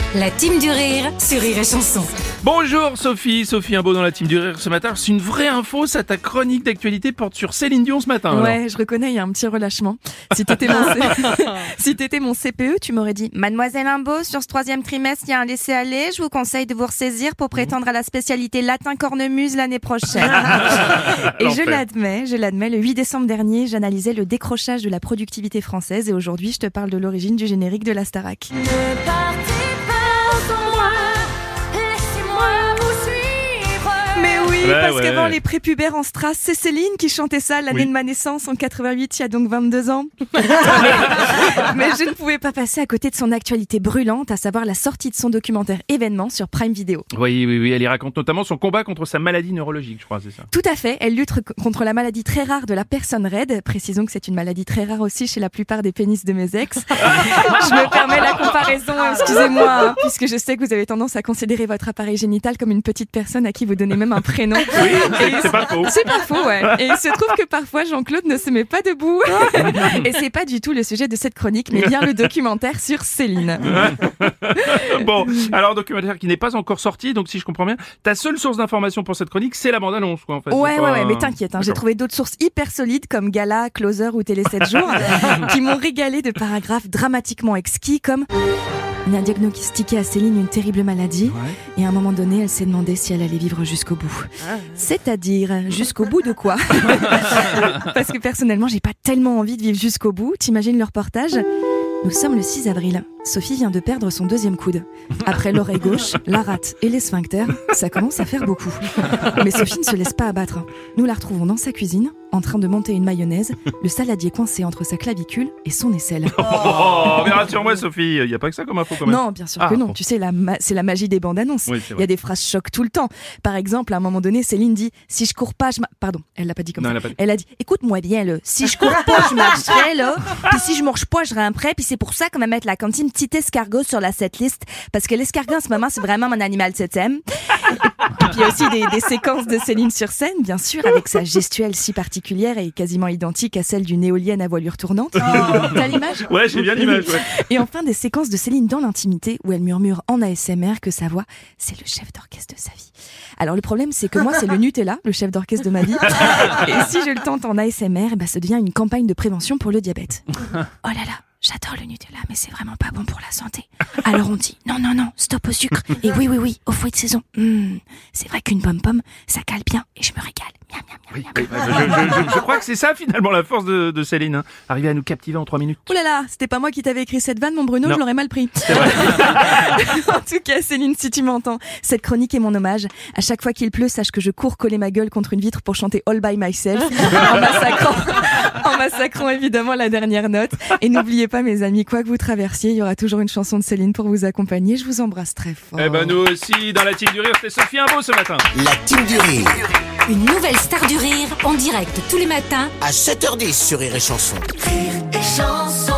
La team du rire sur Rire et Chanson. Bonjour Sophie Imbeau dans la team du rire ce matin. C'est une vraie info, ça, ta chronique d'actualité porte sur Céline Dion ce matin. Ouais, alors. Je reconnais, il y a un petit relâchement. Si t'étais mon CPE, tu m'aurais dit: Mademoiselle Imbeau, sur ce 3e trimestre, il y a un laisser-aller. Je vous conseille de vous ressaisir pour prétendre à la spécialité latin cornemuse l'année prochaine. Et je l'admets, le 8 décembre dernier, j'analysais le décrochage de la productivité française et aujourd'hui, je te parle de l'origine du générique de la Starac. Ne partez pas sans moi, laissez-moi vous suivre. Mais oui, Ouais, parce ouais. qu'avant les prépubères en strass, c'est Céline qui chantait ça l'année de ma naissance en 88, il y a donc 22 ans. Mais je ne pouvais pas passer à côté de son actualité brûlante, à savoir la sortie de son documentaire événement sur Prime Video. Oui, elle y raconte notamment son combat contre sa maladie neurologique, je crois, c'est ça. Tout à fait, elle lutte contre la maladie très rare de la personne raide. Précisons que c'est une maladie très rare aussi chez la plupart des pénis de mes ex. Je me permets la comparaison, excusez-moi, puisque je sais que vous avez tendance à considérer votre appareil génital comme une petite personne à qui vous donnez même un prénom. Oui, c'est pas faux. C'est pas faux, ouais. Et il se trouve que parfois Jean-Claude ne se met pas debout. Et c'est pas du tout le sujet de cette chronique, mais bien le documentaire sur Céline. Bon, alors documentaire qui n'est pas encore sorti, donc si je comprends bien, ta seule source d'information pour cette chronique, c'est la bande-annonce, quoi, en fait. Ouais, C'est pas- mais t'inquiète, j'ai D'accord. trouvé d'autres sources hyper solides comme Gala, Closer ou Télé 7 jours qui m'ont régalé de paragraphes dramatiquement exquis comme: on a diagnostiqué à Céline une terrible maladie et à un moment donné, elle s'est demandé si elle allait vivre jusqu'au bout. C'est-à-dire, jusqu'au bout de quoi? Parce que personnellement, j'ai pas tellement envie de vivre jusqu'au bout. T'imagines le reportage? Nous sommes le 6 avril. Sophie vient de perdre son 2e coude. Après l'oreille gauche, la rate et les sphincters, ça commence à faire beaucoup. Mais Sophie ne se laisse pas abattre. Nous la retrouvons dans sa cuisine, en train de monter une mayonnaise, le saladier coincé entre sa clavicule et son aisselle. Oh, mais rassure-moi Sophie, il n'y a pas que ça comme info quand même. Non, bien sûr que non. Bon. Tu sais, c'est la magie des bandes annonces. Oui, c'est Il vrai. y a des phrases chocs tout le temps. Par exemple, à un moment donné, Céline dit: si je cours pas, Pardon, elle l'a pas dit comme Non, ça. elle l'a pas dit. Elle a dit: écoute-moi bien, là. Si je cours pas, je marcherai, là. Puis si je marche pas, je ramperai. Puis c'est pour ça qu'on va mettre la cantine petit escargot sur la setlist. Parce que l'escargot, en ce moment, c'est vraiment mon animal totem. Et puis il y a aussi des séquences de Céline sur scène, bien sûr, avec sa gestuelle si particulière et quasiment identique à celle d'une éolienne à voilure tournante. T'as l'image? Ouais, j'ai bien l'image, ouais. Et enfin, des séquences de Céline dans l'intimité où elle murmure en ASMR que sa voix, c'est le chef d'orchestre de sa vie. Alors le problème, c'est que moi, c'est le Nutella, le chef d'orchestre de ma vie. Et si je le tente en ASMR, ça devient une campagne de prévention pour le diabète. Oh là là, j'adore le Nutella, mais c'est vraiment pas bon pour la santé. Alors on dit non, stop au sucre. Et oui, au fruits de saison. C'est vrai qu'une pomme-pomme, ça cale bien et je me régale. Miam, miam, miam, miam. Je crois que c'est ça finalement la force de Céline, hein. Arriver à nous captiver en 3 minutes. Oh là là, c'était pas moi qui t'avais écrit cette vanne, mon Bruno, Non. je l'aurais mal pris. C'est vrai. En tout cas, Céline, si tu m'entends, cette chronique est mon hommage. À chaque fois qu'il pleut, sache que je cours coller ma gueule contre une vitre pour chanter All by Myself, en massacrant évidemment la dernière note. Et n'oubliez pas, mes amis, quoi que vous traversiez, il y aura toujours une chanson de Céline pour vous accompagner. Je vous embrasse très fort. Eh ben nous aussi, dans la team du rire, c'était Sophie Imbeau ce matin. La team du rire, Une nouvelle star du rire en direct tous les matins à 7h10 sur Rire et Chanson. Rire et Chanson.